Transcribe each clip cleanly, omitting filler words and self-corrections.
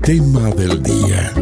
Tema del día.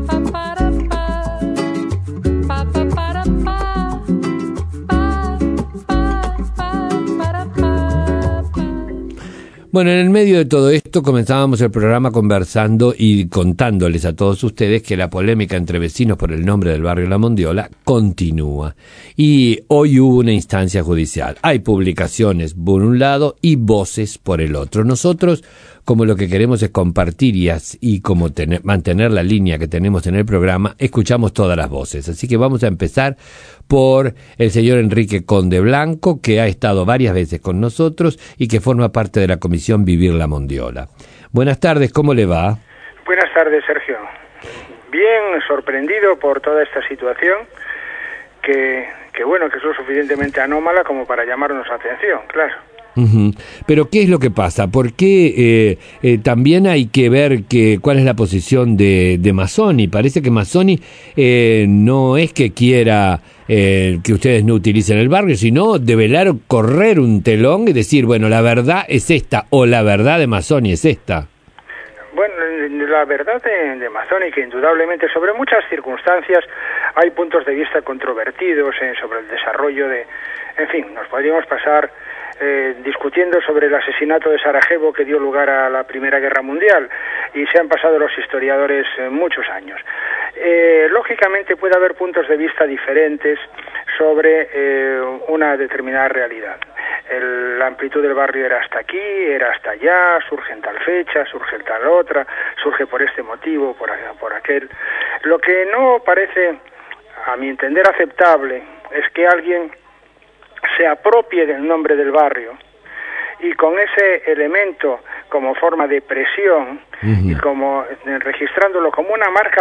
Bueno, en el medio de todo esto comenzábamos el programa conversando y contándoles a todos ustedes que la polémica entre vecinos por el nombre del barrio La Mondiola continúa. Y hoy hubo una instancia judicial. Hay publicaciones por un lado y voces por el otro. Nosotros, como lo que queremos es compartir y como mantener la línea que tenemos en el programa, escuchamos todas las voces. Así que vamos a empezar por el señor Enrique Conde Blanco, que ha estado varias veces con nosotros y que forma parte de la comisión Vivir La Mondiola. Buenas tardes, ¿cómo le va? Buenas tardes, Sergio. Bien sorprendido por toda esta situación, que es lo suficientemente anómala como para llamarnos la atención, claro. Uh-huh. Pero ¿qué es lo que pasa? ¿Por qué también hay que ver cuál es la posición de Mazzoni? Parece que Mazzoni no es que quiera que ustedes no utilicen el barrio, sino develar, correr un telón y decir, bueno, la verdad es esta, o la verdad de Mazzoni es esta. Bueno, la verdad de Mazzoni, que indudablemente sobre muchas circunstancias hay puntos de vista controvertidos sobre el desarrollo de... En fin, nos podríamos pasar discutiendo sobre el asesinato de Sarajevo que dio lugar a la Primera Guerra Mundial, y se han pasado los historiadores muchos años. Lógicamente puede haber puntos de vista diferentes sobre una determinada realidad. La amplitud del barrio era hasta aquí, era hasta allá, surge en tal fecha, surge en tal otra, surge por este motivo, por aquel. Lo que no parece, a mi entender, aceptable es que alguien se apropie del nombre del barrio y con ese elemento como forma de presión y como registrándolo como una marca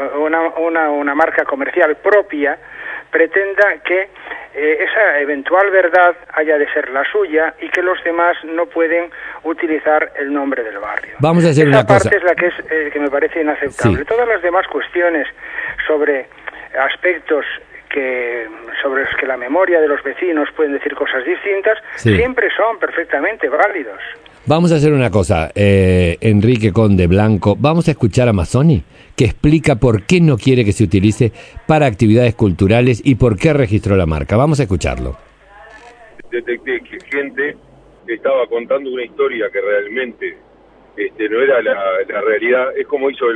una marca comercial propia, pretenda que esa eventual verdad haya de ser la suya y que los demás no pueden utilizar el nombre del barrio. Vamos a hacer esa una cosa. Esa parte es la que me parece inaceptable. Sí. Todas las demás cuestiones sobre aspectos sobre los que la memoria de los vecinos pueden decir cosas distintas, sí, siempre son perfectamente válidos. Vamos a hacer una cosa, Enrique Conde Blanco, vamos a escuchar a Mazzoni, que explica por qué no quiere que se utilice para actividades culturales y por qué registró la marca. Vamos a escucharlo. Detecté que gente estaba contando una historia que realmente no era la realidad. Es como hizo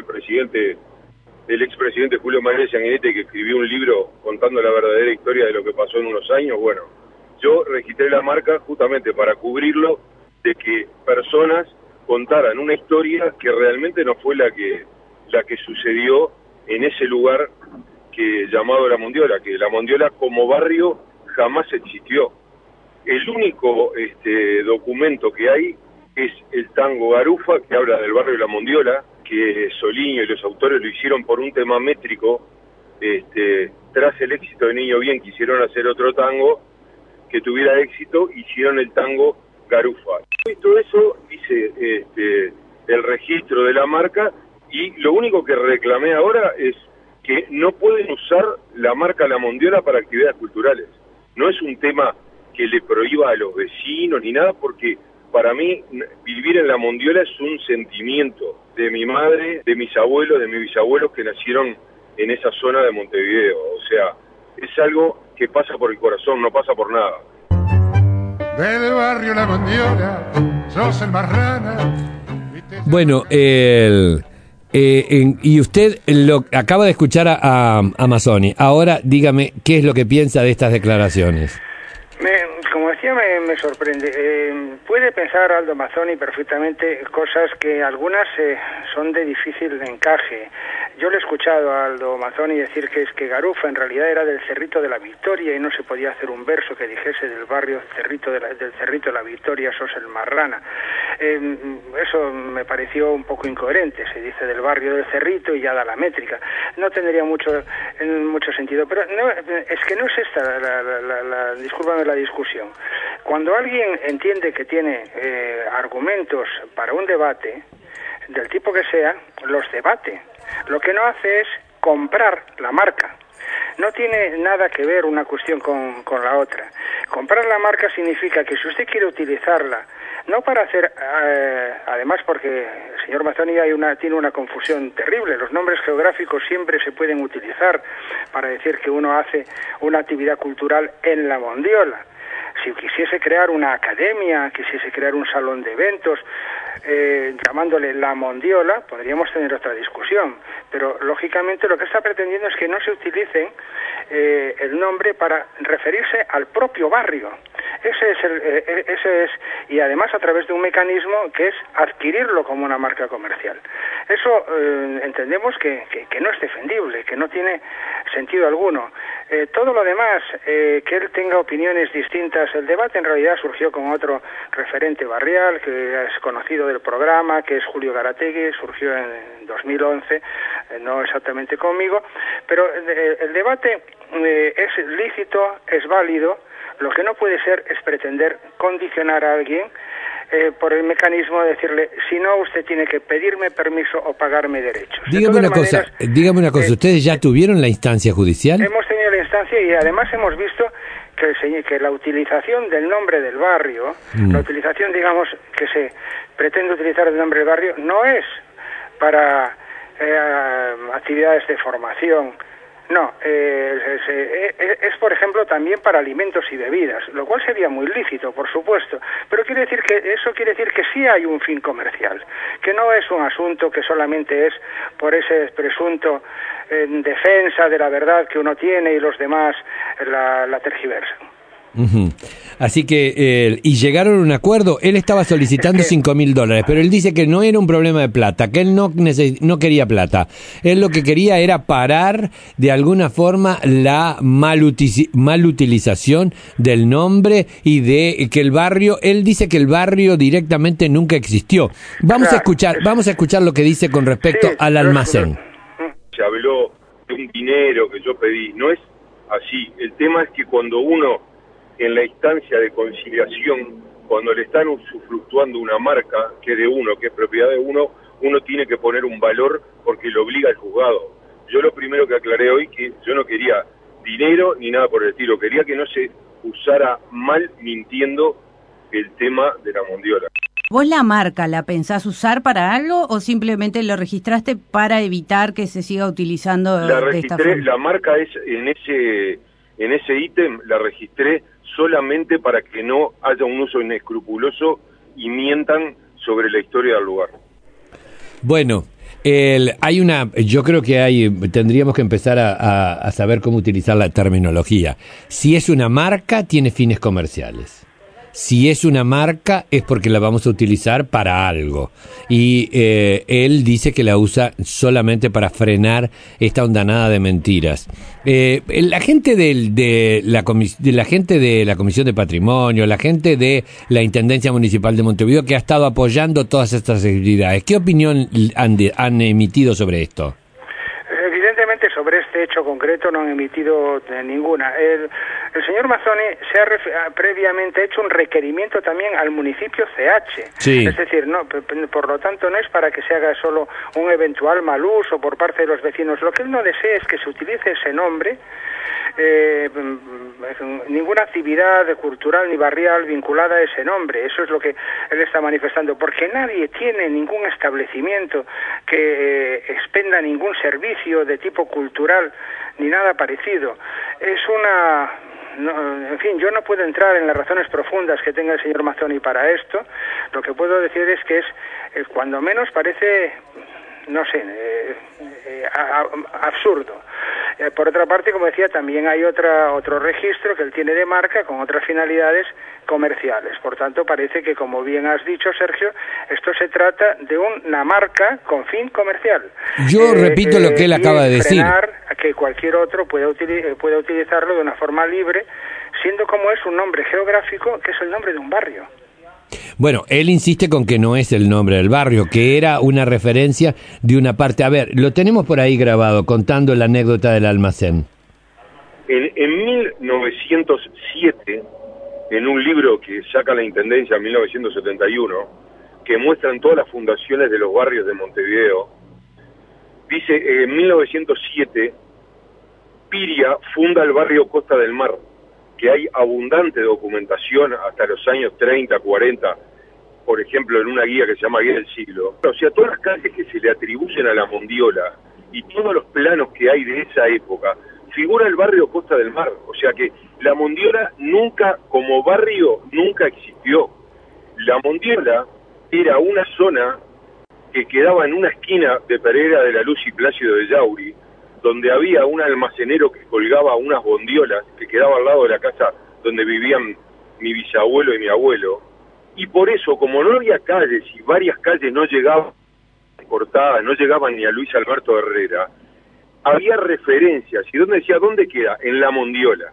el expresidente Julio María Sanguinetti, que escribió un libro contando la verdadera historia de lo que pasó en unos años. Bueno, yo registré la marca justamente para cubrirlo, de que personas contaran una historia que realmente no fue la que sucedió en ese lugar llamado La Mondiola, que La Mondiola como barrio jamás existió. El único documento que hay es el tango Garufa, que habla del barrio La Mondiola, que Soliño y los autores lo hicieron por un tema métrico. Tras el éxito de Niño Bien quisieron hacer otro tango que tuviera éxito, hicieron el tango Garufa. Y todo eso hice el registro de la marca, y lo único que reclamé ahora es que no pueden usar la marca La Mondiola para actividades culturales. No es un tema que le prohíba a los vecinos ni nada, porque para mí vivir en La Mondiola es un sentimiento de mi madre, de mis abuelos, de mis bisabuelos que nacieron en esa zona de Montevideo. O sea, es algo que pasa por el corazón, no pasa por nada. Del barrio La Mondiola, sos el marrana. Bueno, y usted acaba de escuchar a Mazzoni. Ahora dígame qué es lo que piensa de estas declaraciones. Como decía, me sorprende. Puede pensar Aldo Mazzoni perfectamente cosas que algunas son de difícil encaje. Yo le he escuchado a Aldo Mazzoni decir que Garufa en realidad era del Cerrito de la Victoria y no se podía hacer un verso que dijese del barrio del Cerrito de la Victoria, sos el marrana. Eso me pareció un poco incoherente. Se dice del barrio del Cerrito y ya da la métrica. No tendría mucho sentido. Pero no, es que no es esta discúlpame la discusión. Cuando alguien entiende que tiene argumentos para un debate, del tipo que sea, los debate. Lo que no hace es comprar la marca. No tiene nada que ver una cuestión con la otra. Comprar la marca significa que si usted quiere utilizarla no para hacer, además porque el señor Mazzoni tiene una confusión terrible. Los nombres geográficos siempre se pueden utilizar para decir que uno hace una actividad cultural en la Mondiola. Si quisiese crear una academia, quisiese crear un salón de eventos, llamándole la Mondiola, podríamos tener otra discusión, pero lógicamente lo que está pretendiendo es que no se utilicen el nombre para referirse al propio barrio. Ese es, y además a través de un mecanismo que es adquirirlo como una marca comercial. Eso entendemos que no es defendible, que no tiene sentido alguno. Todo lo demás, que él tenga opiniones distintas, el debate en realidad surgió con otro referente barrial que es conocido del programa, que es Julio Garategui, surgió en 2011, no exactamente conmigo, pero el debate es lícito, es válido. Lo que no puede ser es pretender condicionar a alguien por el mecanismo de decirle, si no, usted tiene que pedirme permiso o pagarme derechos. Dígame una cosa, ¿ustedes ya tuvieron la instancia judicial? Hemos tenido la instancia y además hemos visto que la utilización del nombre del barrio, la utilización, digamos, que se pretende utilizar el nombre del barrio, no es para actividades de formación. No, es por ejemplo también para alimentos y bebidas, lo cual sería muy lícito, por supuesto, pero eso quiere decir que sí hay un fin comercial, que no es un asunto que solamente es por ese presunto defensa de la verdad que uno tiene y los demás la tergiversan. Así que, y llegaron a un acuerdo. Él estaba solicitando $5.000, pero él dice que no era un problema de plata, que él no quería plata. Él lo que quería era parar de alguna forma la malutilización del nombre y de que el barrio, él dice que el barrio directamente nunca existió. Vamos a escuchar lo que dice con respecto al almacén. Se habló de un dinero que yo pedí, no es así. El tema es que cuando uno en la instancia de conciliación, cuando le están usufructuando una marca que es de uno, que es propiedad de uno, uno tiene que poner un valor porque lo obliga el juzgado. Yo lo primero que aclaré hoy, que yo no quería dinero ni nada por el estilo, quería que no se usara mal mintiendo el tema de la Mondiola. ¿Vos la marca la pensás usar para algo o simplemente lo registraste para evitar que se siga utilizando de esta forma? La marca es en ese ítem la registré solamente para que no haya un uso inescrupuloso y mientan sobre la historia del lugar. Bueno, yo creo que tendríamos que empezar a saber cómo utilizar la terminología. Si es una marca, tiene fines comerciales. Si es una marca, es porque la vamos a utilizar para algo. Y él dice que la usa solamente para frenar esta hondanada de mentiras. La gente de la Comisión de Patrimonio, la gente de la Intendencia Municipal de Montevideo, que ha estado apoyando todas estas actividades, ¿qué opinión han emitido sobre esto? Evidentemente sobre este hecho concreto no han emitido ninguna. El señor Mazzoni se ha previamente hecho un requerimiento también al municipio CH. Sí. Es decir, no, por lo tanto no es para que se haga solo un eventual mal uso por parte de los vecinos. Lo que él no desea es que se utilice ese nombre, ninguna actividad cultural ni barrial vinculada a ese nombre. Eso es lo que él está manifestando, porque nadie tiene ningún establecimiento que expenda ningún servicio de tipo cultural ni nada parecido. En fin, yo no puedo entrar en las razones profundas que tenga el señor Mazzoni para esto. Lo que puedo decir es que es cuando menos parece, no sé, absurdo. Por otra parte, como decía, también hay otro registro que él tiene de marca con otras finalidades comerciales. Por tanto, parece que, como bien has dicho, Sergio, esto se trata de una marca con fin comercial. Yo repito lo que él acaba de decir. Frenar a que cualquier otro pueda utilizarlo de una forma libre, siendo como es un nombre geográfico, que es el nombre de un barrio. Bueno, él insiste con que no es el nombre del barrio, que era una referencia de una parte. A ver, lo tenemos por ahí grabado, contando la anécdota del almacén. En 1907, en un libro que saca la Intendencia en 1971, que muestran todas las fundaciones de los barrios de Montevideo, dice, en 1907, Piria funda el barrio Costa del Mar, que hay abundante documentación hasta los años 30, 40, por ejemplo, en una guía que se llama Guía del Siglo, o sea, todas las calles que se le atribuyen a la Mondiola y todos los planos que hay de esa época, figura el barrio Costa del Mar. O sea que la Mondiola nunca, como barrio, nunca existió. La Mondiola era una zona que quedaba en una esquina de Pereira de la Luz y Plácido de Yauri, donde había un almacenero que colgaba unas bondiolas que quedaba al lado de la casa donde vivían mi bisabuelo y mi abuelo. Y por eso, como no había calles y varias calles no llegaban cortadas, no llegaban ni a Luis Alberto Herrera, había referencias. ¿Y dónde decía dónde queda? En la Mondiola.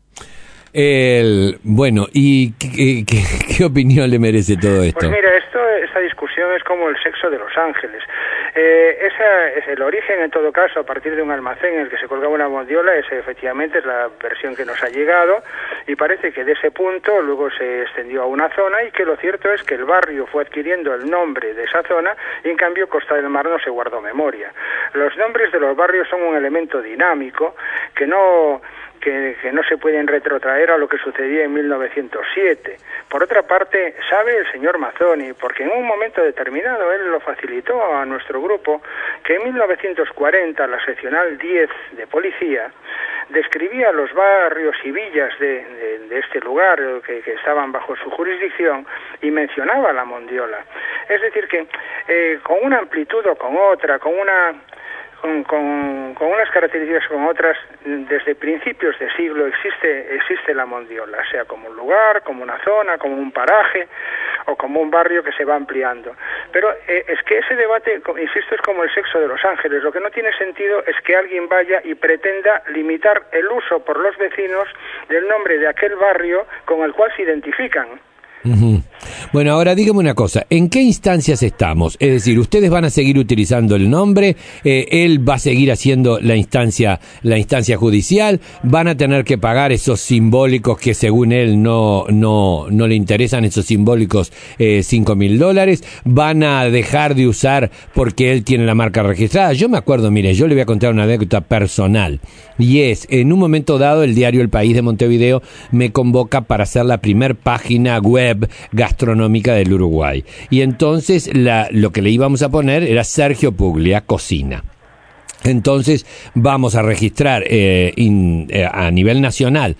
Bueno, ¿y qué opinión le merece todo esto? Pues mira, esta discusión es como el sexo de los ángeles. Esa es el origen, en todo caso, a partir de un almacén en el que se colgaba una mondiola. Esa efectivamente es la versión que nos ha llegado, y parece que de ese punto luego se extendió a una zona, y que lo cierto es que el barrio fue adquiriendo el nombre de esa zona, y en cambio Costa del Mar no se guardó memoria. Los nombres de los barrios son un elemento dinámico que no se pueden retrotraer a lo que sucedía en 1907. Por otra parte, sabe el señor Mazzoni, porque en un momento determinado él lo facilitó a nuestro grupo, que en 1940 la seccional 10 de policía describía los barrios y villas de este lugar que estaban bajo su jurisdicción, y mencionaba la Mondiola. Es decir que con una amplitud o con otra, con unas características con otras, desde principios de siglo existe la Mondiola, sea como un lugar, como una zona, como un paraje o como un barrio que se va ampliando. Pero es que ese debate, insisto, es como el sexo de los ángeles. Lo que no tiene sentido es que alguien vaya y pretenda limitar el uso por los vecinos del nombre de aquel barrio con el cual se identifican. Uh-huh. Bueno, ahora dígame una cosa, ¿en qué instancias estamos? Es decir, ustedes van a seguir utilizando el nombre, él va a seguir haciendo la instancia judicial, van a tener que pagar esos simbólicos que según él no le interesan, esos simbólicos $5,000, van a dejar de usar porque él tiene la marca registrada. Yo me acuerdo, mire, yo le voy a contar una anécdota personal, y es, en un momento dado el diario El País de Montevideo me convoca para hacer la primer página web gastronómica del Uruguay, y entonces lo que le íbamos a poner era Sergio Puglia Cocina. Entonces vamos a registrar a nivel nacional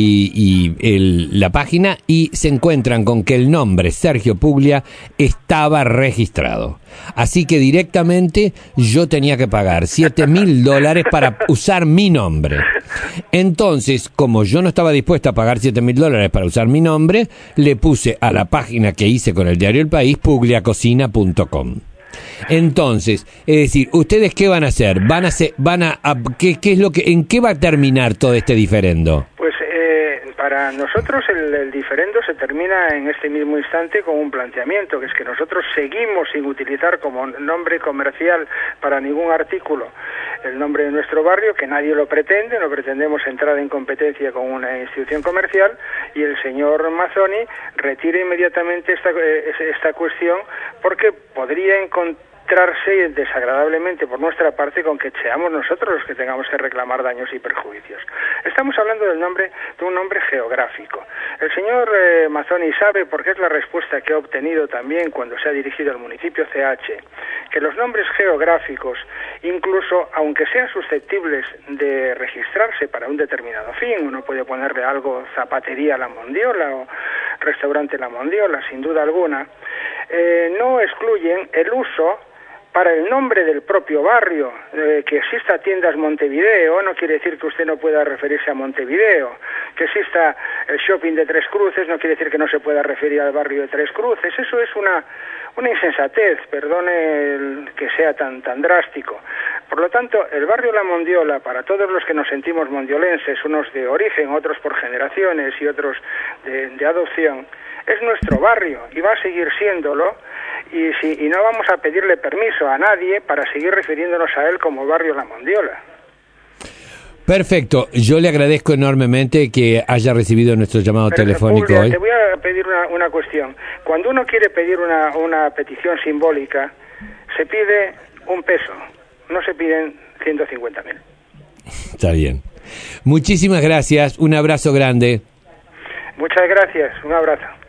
la página, y se encuentran con que el nombre Sergio Puglia estaba registrado. Así que directamente yo tenía que pagar $7,000 para usar mi nombre. Entonces, como yo no estaba dispuesto a pagar $7,000 para usar mi nombre, le puse a la página que hice con el diario El País pugliacocina.com. Entonces, es decir, ¿ustedes qué van a hacer? ¿Qué es lo que, en qué va a terminar todo este diferendo? Pues para nosotros el diferendo se termina en este mismo instante con un planteamiento, que es que nosotros seguimos sin utilizar como nombre comercial para ningún artículo el nombre de nuestro barrio, que nadie lo pretende, no pretendemos entrar en competencia con una institución comercial, y el señor Mazzoni retira inmediatamente esta cuestión, porque podría encontrarse desagradablemente por nuestra parte con que seamos nosotros los que tengamos que reclamar daños y perjuicios. Estamos hablando de un nombre geográfico. El señor Mazzoni sabe, porque es la respuesta que ha obtenido también cuando se ha dirigido al municipio CH, que los nombres geográficos, incluso aunque sean susceptibles de registrarse para un determinado fin, uno puede ponerle algo Zapatería La Mondiola o Restaurante La Mondiola, sin duda alguna, no excluyen el uso para el nombre del propio barrio. Que exista Tiendas Montevideo no quiere decir que usted no pueda referirse a Montevideo. Que exista el shopping de Tres Cruces no quiere decir que no se pueda referir al barrio de Tres Cruces. Eso es una insensatez, perdone que sea tan drástico. Por lo tanto, el barrio La Mondiola, para todos los que nos sentimos mondiolenses, unos de origen, otros por generaciones y otros de adopción, es nuestro barrio y va a seguir siéndolo, y no vamos a pedirle permiso a nadie para seguir refiriéndonos a él como barrio La Mondiola. Perfecto, yo le agradezco enormemente que haya recibido nuestro llamado telefónico hoy. Te voy a pedir una cuestión. Cuando uno quiere pedir una petición simbólica, se pide $1, no se piden 150.000. Está bien. Muchísimas gracias, un abrazo grande. Muchas gracias, un abrazo.